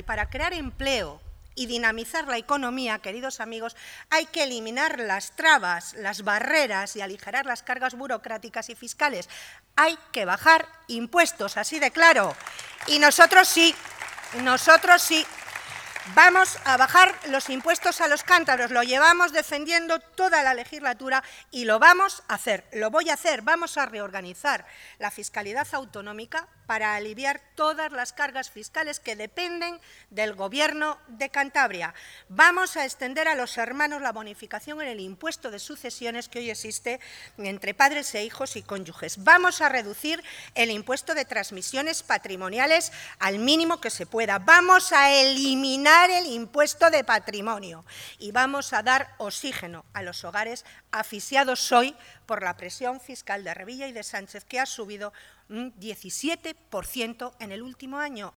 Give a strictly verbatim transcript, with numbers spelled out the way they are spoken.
Y para crear empleo y dinamizar la economía, queridos amigos, hay que eliminar las trabas, las barreras y aligerar las cargas burocráticas y fiscales. Hay que bajar impuestos, así de claro. Y nosotros sí, nosotros sí. Vamos a bajar los impuestos a los cántabros, lo llevamos defendiendo toda la legislatura y lo vamos a hacer, lo voy a hacer. Vamos a reorganizar la fiscalidad autonómica para aliviar todas las cargas fiscales que dependen del Gobierno de Cantabria. Vamos a extender a los hermanos la bonificación en el impuesto de sucesiones que hoy existe entre padres e hijos y cónyuges. Vamos a reducir el impuesto de transmisiones patrimoniales al mínimo que se pueda. Vamos a eliminar el impuesto de patrimonio y vamos a dar oxígeno a los hogares asfixiados hoy por la presión fiscal de Revilla y de Sánchez, que ha subido un diecisiete por ciento en el último año.